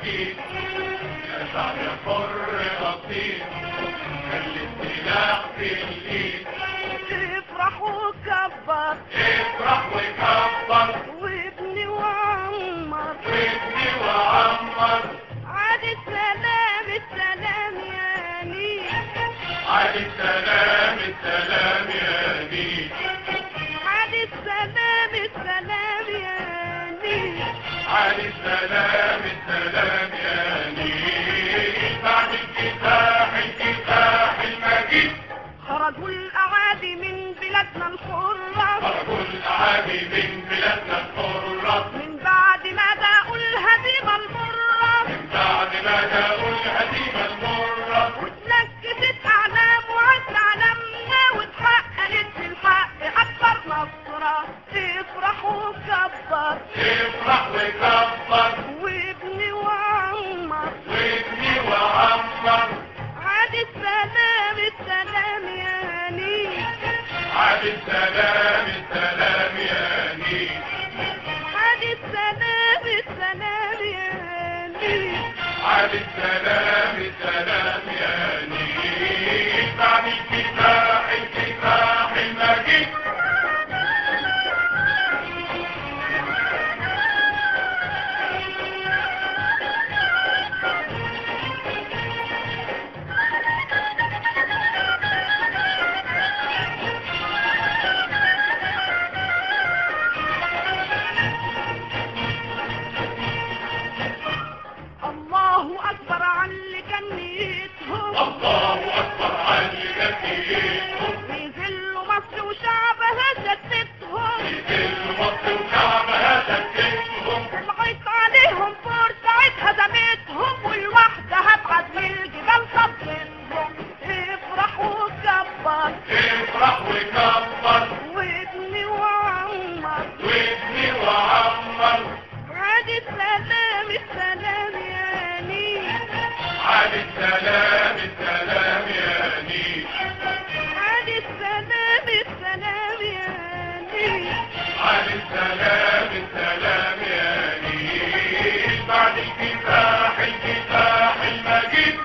المجيد، يا شعب يا حر أصيل، خلي السلاح في الإيد. افرح وكبر، افرح وكبر، وابني وعمر، وابني وعمر. عاد السلام السلام يا نيل، عاد السلام السلام يا نيل، عاد السلام السلام يا نيل، عاد السلام السلام يا نيل. بعد الكفاح المجيد، خرجوا الأعادي من بلادنا الحرة، خرجوا الأعادي من بلادنا الحرة، من بعد ما داقوا الهزيمة المرة، من بعد ما داقوا الهزيمة المرة. واتنكست أعلام وعز علمنا، واتحققت في الحق أكبر نصرة. افرح وكبر، افرح وكبر، وابني وعمر، وابني وعمر. عاد السلام السلام يا نيل، عاد السلام السلام يا نيل، عاد السلام السلام يا نيل، عاد السلام السلام يا نيل. بعد الكفاح المجيد، الله أكبر عن اللي كان نيتهم، الله أكبر عن جديدهم. يذلوا مصر وشعبها شتتهم، يذل مصر وشعبها شتتهم، طلعت عليهم بورسعيد هزمتهم، والوحدة هبعد من الجبال صدتهم. افرح وكبر، افرح وكبر، وابني وعمر، وابني وعمر. عاد السلام السلام يا نيل، عاد السلام السلام يا نيل، عاد السلام السلام يا نيل، عاد السلام السلام يا نيل. بعد الكفاح المجيد،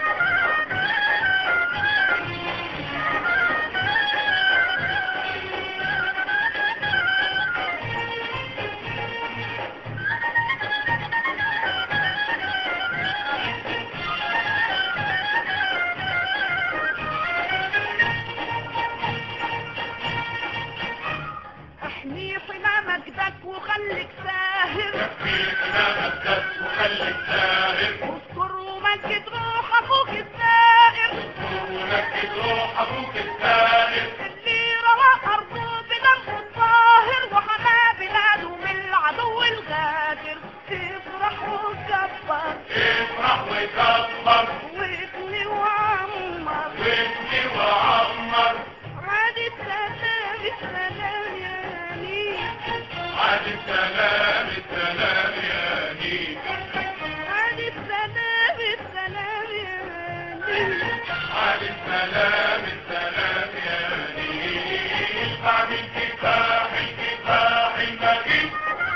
احمي حمى مجدك وخليك ساهر، يكفيك نفسك وخليك ساهر، واذكر ومجد روح اخوك السائر، ونكد روح أبوك السائر، اللي روى ارضه بدمه الطاهر، وحمى بلاده من العدو الغادر. افرح وكبر، افرح وكبر، وابني وعمر، وابني وعمر. عاد السلام السلام يا نيل، عاد السلام السلام يا نيل، عاد السلام السلام يا نيل، عاد السلام السلام يا نيل. بعد الكفاح المجيد،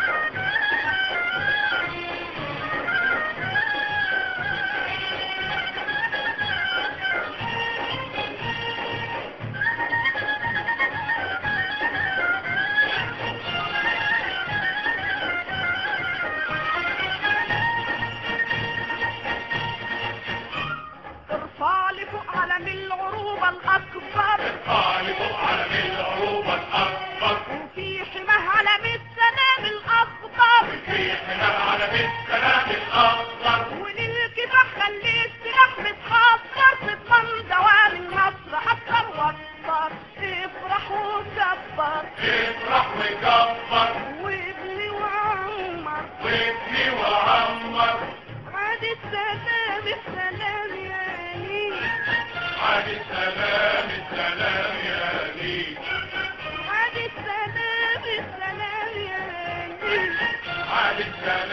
ارفع لفوق علم العروبة الأكبر، قالب علم العروبة الأكبر، وفي حماه علم السلام الأخضر، في حمام علم السلام الأخضر. وللكفاح خلي السلاح متحضر، تضمن دوام النصر أكثر وأكثر. افرح وكبر، افرح وكبر، وابني وعمر، وابني وعمر. عاد السلام السلام يا نيل، عاد السلام السلام يا نيل، عاد السلام السلام يا نيل، عاد السلام